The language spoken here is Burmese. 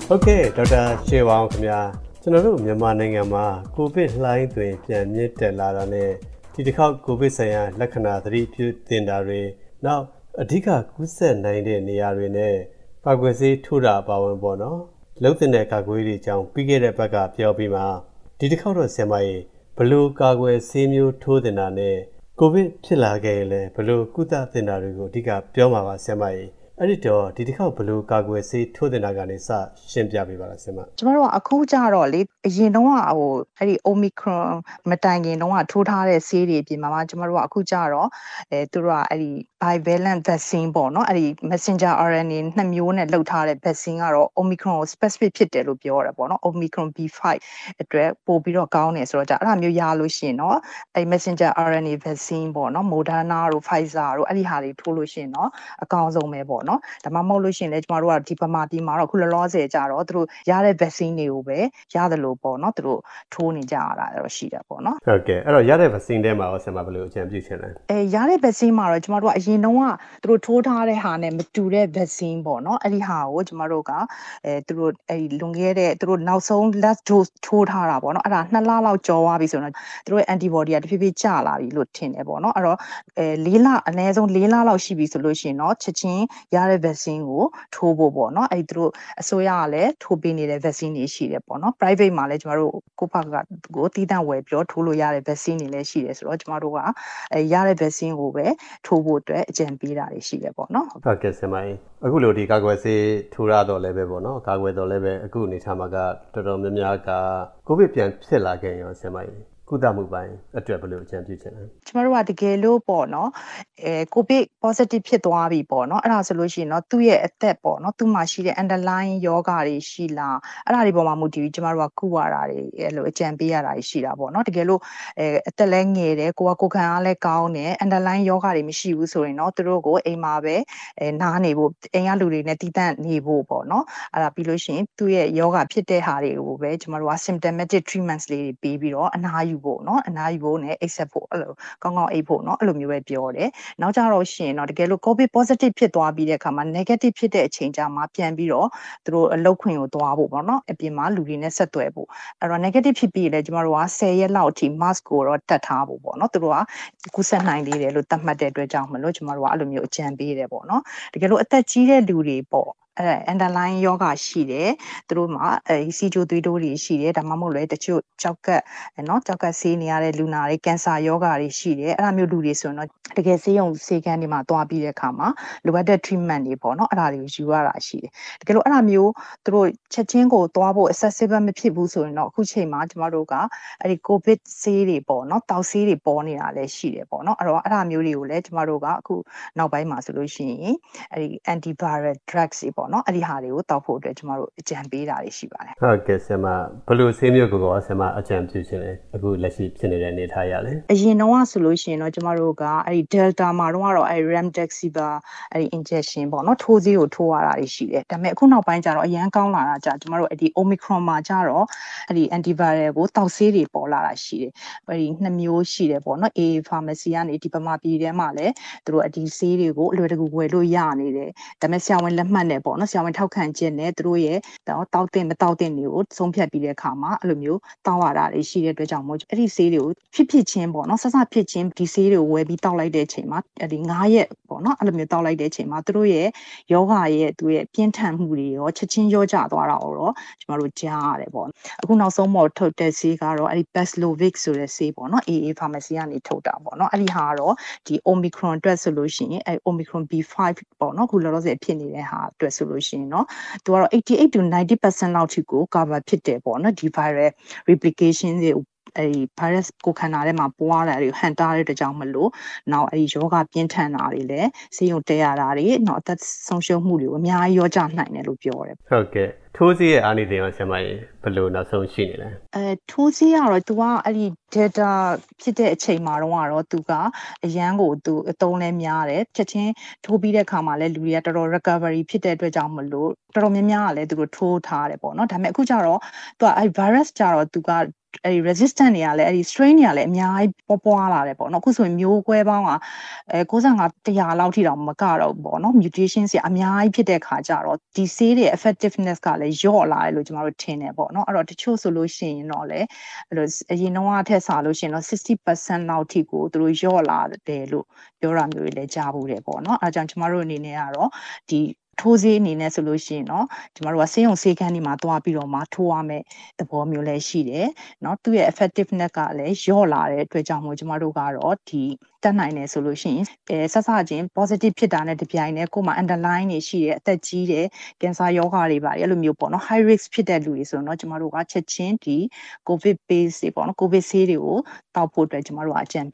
ဟုတ်ကဲ့ဒေါက်တာရှေဝအောင်ခင်ဗျာကျွန်တော်တို့မြန်မာနိုင်ငံမှာကိုဗစ်လှိုင်းတွင်ပြန်မြင့်တက်လာတာနဲ့ဒီတစ်ခေါက်ကိုဗစ်ဆိုင်ရာလက္ခဏာသတိပြုတင်တာတွေနောက်အဓိကကူးစက်နိုင်တဲ့နေရာတွေနဲ့ကာကွယ်ဆေးထိုးတာအပါအဝင်ပေါ့နော်လုံတဲ့ကာကွယ်ရေးအကြောင်းပြီးခဲ့တဲ့ဘက်ကပြောပြီးမှဒီတစ်ခေါက်တော့ဆရာမကြီးဘလို့ကာကွယ်ဆေးမျိုးထိုးတင်တာနဲ့ကိုဗစ်ဖြစ်လာခဲ့ရင်လည်းဘလို့ကုသတင်တာတွေကိုအဓိကပြောမှာပါဆရာမကြီးအဲ့ဒီတော့ဒီတစ်ခေါက်ဘလို့ကာကွယ်ဆေးထိုးတင်တာကနေစရှင်းပြပေးပါလားဆရာမကျမတို့ကအခုကြတော့လေအရင်တော့အဲ့ဒီ Omicron မတိုင်ခင်တော့ထိုးထားတဲ့ဆေးတွေအပြင်မှာကျမတို့ကအခုကြတော့သူတို့ကအဲ့ဒီ bivalent vaccine ပေါ့နော်အဲ့ဒီ messenger RNA နှစ်မျိုးနဲ့လုပ်ထားတဲ့ vaccine ကတော့ Omicron ကို specific ဖြစ်တယ်လို့ပြောရတယ်ပေါ့နော် Omicron B5 အတွက်ပို့ပြီးတော့ကောင်းတယ်ဆိုတော့အဲ့ဒါမျိုးရလို့ရှိရင်တော့အဲ့ messenger RNA vaccine ပေါ့နော် Moderna တို့ Pfizer တို့အဲ့ဒီဟာတွေထိုးလို့ရှိရင်တော့အကောင်းဆုံးပဲပေါ့နော်ဒါမှမဟုတ်လို့ရှိရင်လည်းကျမတို့ကဒီပမာတီမှာတော့ခုလောလောဆယ်ကြတော့သူတို့ရတဲ့ vaccine တွေကိုပဲရတယ်လို့ပေါ့နော်သူတို့ထိုးနေကြရတာတော့ရှိတယ်ပေါ့နော်ဟုတ်ကဲ့အဲ့တော့ရတဲ့ vaccine ထဲမှာရောဆရာမဘယ်လိုအကြံပြုချင်လဲရတဲ့ vaccine မှာတော့ကျမတို့ကအရင်တုန်းကသူတို့ထိုးထားတဲ့ဟာနဲ့မတူတဲ့ vaccine ပေါ့နော်အဲ့ဒီဟာကိုကျမတို့ကသူတို့အဲ့ဒီလွန်ခဲ့တဲ့သူတို့နောက်ဆုံး last dose ထိုးထားတာပေါ့နော်အဲ့ဒါ2လလောက်ကျော်သွားပြီဆိုတော့သူတို့ရဲ့ antibody ကတဖြည်းဖြည်းကျလာပြီလို့ထင်တယ်ပေါ့နော်အဲ့တော့4လအနည်းဆုံး4လလောက်ရှိပြီဆိုလို့ရှိရင်တော့ချက်ချင်းရတဲ့ vaccine ကိုထိုးဖို့ပေါ့နော်အဲ့ဒီသူတို့အစိုးရကလည်းထိုးပေးနေတဲ့ vaccine တွေရှိတယ်ပေါ့နော် private မှာလည်းကျမတို့ကိုယ့်ဘက်ကကိုတီးတန့်ဝယ်ပြီးတော့ထိုးလို့ရတဲ့ vaccine တွေလည်းရှိတယ်ဆိုတော့ကျမတို့ကရတဲ့ vaccine ကိုပဲထိုးဖို့အတွက်အကြံပေးတာတွေရှိတယ်ပေါ့နော်ဟုတ်ကဲ့ဆရာမကြီးအခုလိုဒီကာကွယ်ဆေးထိုးရတော့လည်းပဲပေါ့နော်ကာကွယ်တော့လည်းပဲအခုအနေထားမှာကတော်တော်များများကကိုဗစ်ပြန်ဖြစ်လာခဲ့ရောဆရာမကြီးကုသမှုပိုင်းအတွက်ဘယ်လိုအကြံပြုချင်လဲကျမတို့ကတကယ်လို့ပေါ့နော်ကိုဗစ် positive ဖြစ်သွားပြီပေါ့နော်အဲ့ဒါဆိုလို့ရှိရင်တော့သူ့ရဲ့အသက်ပေါ့နော်သူ့မှာရှိတဲ့ underlying ယောဂတွေရှိလားအဲ့ဒါတွေပေါ်မှာမူတည်ပြီးကျမတို့ကကုရတာတွေအဲ့လိုအကြံပေးရတာရှိတာပေါ့နော်တကယ်လို့အသက်လည်းငယ်တယ်ကိုယ်ခံအားလည်းကောင်းတယ် underlying ယောဂတွေမရှိဘူးဆိုရင်တော့သူတို့ကိုအိမ်မှာပဲနားနေဖို့အိမ်ကလူတွေနဲ့တီးတန့်နေဖို့ပေါ့နော်အဲ့ဒါပြီးလို့ရှိရင်သူ့ရဲ့ယောဂဖြစ်တဲ့ဟာတွေကိုပဲကျမတို့က symptomatic treatments လေးတွေပေးပြီးတော့အနားယူဖို့နော်အနားယူဖို့နဲ့ accept ဖို့အဲ့လိုကောင်းကောင်းအိပ်ဖို့နော်အဲ့လိုမျိုးပဲပြောတယ်နောက်ကြတော့ရှင်တော့တကယ်လို့ covid positive ဖြစ်သွားပြီးတဲ့အခါမှာ negative ဖြစ်တဲ့အချိန်ကြာမှာပြန်ပြီးတော့သူတို့အလုပ်ခွင်ကိုသွားဖို့ပေါ့နော်အပြင်မှာလူတွေနဲ့ဆက်သွယ်ဖို့အဲ့တော့ negative ဖြစ်ပြီးလေကျမတို့က10ရက်လောက်အထိ mask ကိုတော့တတ်ထားဖို့ပေါ့နော်သူတို့ကကူးစက်နိုင်သေးတယ်လို့သတ်မှတ်တဲ့အတွက်ကြောင့်မလို့ကျမတို့ကအဲ့လိုမျိုးအကြံပေးတယ်ပေါ့နော်တကယ်လို့အသက်ကြီးတဲ့လူတွေပေါ့underlying ယောဂရှိတယ်သူတို့မှာစီချိုသွေးတိုးတွေရှိတယ်ဒါမှမဟုတ်လည်းတချို့ကြောက်ကဆေးနေရတဲ့လူနာတွေကင်ဆာယောဂတွေရှိတယ်အဲ့ဒါမျိုးလူတွေဆိုရင်တော့တကယ်ဆေးရုံဆေးခန်းတွေမှာသွားပြီးတဲ့အခါမှာလိုအပ်တဲ့ treatment တွေပေါ့နော်အဲ့ဒါတွေကိုယူရတာရှိတယ်တကယ်လို့အဲ့ဒါမျိုးသူတို့ချက်ချင်းကိုသွားဖို့ accessible မဖြစ်ဘူးဆိုရင်တော့အခုချိန်မှာကျမတို့ကအဲ့ဒီ covid ဆေးတွေပေါ့နော်တောက်ဆေးတွေပေါ်နေတာလည်းရှိတယ်ပေါ့နော်အဲ့တော့အဲ့ဒါမျိုးတွေကိုလည်းကျမတို့ကအခုနောက်ပိုင်းမှာဆိုလို့ရှိရင်အဲ့ဒီ antiviral drugs တွေပေါ့နော်အဲ့ဒီဟာတွေကိုတောက်ဖို့အတွက်ကျမတို့အကြံပေးတာတွေရှိပါတယ်ဟုတ်ကဲ့ဆရာမဘယ်လိုဆေးမျိုးကိုဆရာမအကြံပြုခြင်းလဲအခုလက်ရှိဖြစ်နေတဲ့အနေထားရလဲအရင်တော့ဆိုလို့ရှိရင်တော့ကျမတို့ကအဲ့ဒီ delta မှာတော့အဲ့ remdesivir အဲ့ဒီ injection ပေါ့နော်ထိုးဆေးကိုထိုးရတာတွေရှိတယ်ဒါပေမဲ့အခုနောက်ပိုင်းကျတော့အရန်ကောင်းလာတာကျမတို့အဲ့ဒီ omicron မှာကျတော့အဲ့ဒီ antiviral ကိုတောက်ဆေးတွေပေါ်လာတာရှိတယ်အဲ့ဒီ2မျိုးရှိတယ်ပေါ့နော် AA pharmacy ကနေဒီပမာပြည်ထဲမှာလည်းသူတို့အဒီဆေးတွေကိုအလွယ်တကူဝယ်လို့ရနေတယ်ဒါပေမဲ့ဆရာဝန်လက်မှတ်နဲ့ပေါ့နော်ဆရာဝန်ထောက်ခံချက်နဲ့သူတို့ရဲ့တောက်တင်မတောက်တင်တွေကိုဆုံးဖြတ်ပြီးတဲ့အခါမှာအဲ့လိုမျိုးတောက်ရတာတွေရှိတဲ့အတွက်ကြောင့်မို့အဲ့ဒီဆေးတွေကိုဖြစ်ချင်းပေါ့နော်ဆဆဖြစ်ချင်းဒီဆေးတွေကိုဝယ်ပြီးတောက်လိုက်တဲ့အချိန်မှာဒီ9ရက်ပေါ့နော်အဲ့လိုမျိုးတောက်လိုက်တဲ့အချိန်မှာသူတို့ရဲ့ယောဂရဲ့သူရဲ့ပြင်းထန်မှုတွေရောချက်ချင်းရောကျသွားတာတော့ကျမတို့ကြားရတယ်ပေါ့အခုနောက်ဆုံးပေါ်ထုတ်တဲ့ဆေးကတော့အဲ့ဒီ Paxlovid ဆိုတဲ့ဆေးပေါ့နော် AA pharmacy ကနေထုတ်တာပေါ့နော်အဲ့ဒီဟာကတော့ဒီ Omicron အတွက်ဆိုလို့ရှိရင်အဲ့ Omicron B5 ပေါ့နော်ခုလောလောဆယ်ဖြစ်နေတဲ့ဟာအတွက်ဆိုလို့ရှိရင်เนาะသူကတော့88 to 90% လောက်ထိကို cover ဖြစ်တယ်ပေါ့နော်ဒီ viral replication တွေအဲ့ဒီ virus ကိုခန္ဓာထဲမှာပွားလာတွေဟန်တားတဲ့အတွက်ကြောင့်မလို့နောက်အဲ့ဒီယောဂပြင်းထန်တာတွေလည်းဆေးရုံတက်ရတာတွေနောက်အသက်ဆုံးရှုံးမှုတွေကိုအများကြီးရောကြနိုင်တယ်လို့ပြောတယ်ဟုတ်ကဲ့ထိုးဆေးရဲ့အားနည်းတွေရောဆရာမကြီးဘယ်လိုနောက်ဆုံးရှိနေလဲထိုးဆေးကတော့ तू ကအဲ့ဒီ data ဖြစ်တဲ့အချိန်မှာတော့ तू ကအရန်ကို तू အသုံးလဲများတယ်ချက်ချင်းထိုးပြီးတဲ့အခါမှာလည်းလူတွေကတော်တော် recovery ဖြစ်တဲ့အတွက်ကြောင့်မလို့တော်တော်များများကလည်းသူတို့ထိုးထားတယ်ပေါ့နော်ဒါပေမဲ့အခုကျတော့ तू ကအဲ့ virus ကျတော့ तू က resistant တွေကလည်းအဲ့ဒီ strain တွေကလည်းအများကြီးပွားလာတယ်ပေါ့နော်အခုဆိုရင်မျိုးကွဲပေါင်းက95 100လောက်ထိတောင်မကတော့ဘူးပေါ့နော် mutation တွေအများကြီးဖြစ်တဲ့ခါကျတော့ဒီဆေးတွေ effectiveness ကလည်းလျော့လာတယ်လို့ကျမတို့ထင်တယ်ပေါ့နော်အဲ့တော့တချို့ဆိုလို့ရှိရင်တော့လည်းအဲ့လိုအရင်တော့ထက်စားလို့ရှိရင်တော့ 60% လောက်ထိကိုသူတို့လျော့လာတယ်လို့ပြောတာမျိုးတွေလည်းကြားဘူးတယ်ပေါ့နော်အဲ့ဒါကြောင့်ကျမတို့အနေနဲ့ကတော့ဒီထိုးဆေးအနေနဲ့ဆိုလို့ရှိရင်တော့ကျမတို့ကဆေးရုံဆေးခန်းတွေမှာတွားပြီးတော့မှထိုးရမယ်သဘောမျိုးလည်းရှိတယ်เนาะသူ့ရဲ့ effectiveness ကလည်းလျော့လာတဲ့အတွက်ကြောင့်မို့ကျမတို့ကတော့ဒီတက်နိုင်တယ်ဆိုလို့ရှိရင်ဆက်စချင်း positive ဖြစ်တာနဲ့တပြိုင်တည်းကိုယ်မှာ underline တွေရှိတယ်အသက်ကြီးတယ်ကင်ဆာရောဂါတွေပါတယ်အဲ့လိုမျိုးပေါ့နော် high risk ဖြစ်တဲ့လူတွေဆိုတော့ကျမတို့ကချက်ချင်းဒီ covid base တွေပေါ့နော် covid ဆေးတွေကိုတောက်ဖို့အတွက်ကျမတို့ကအကြံ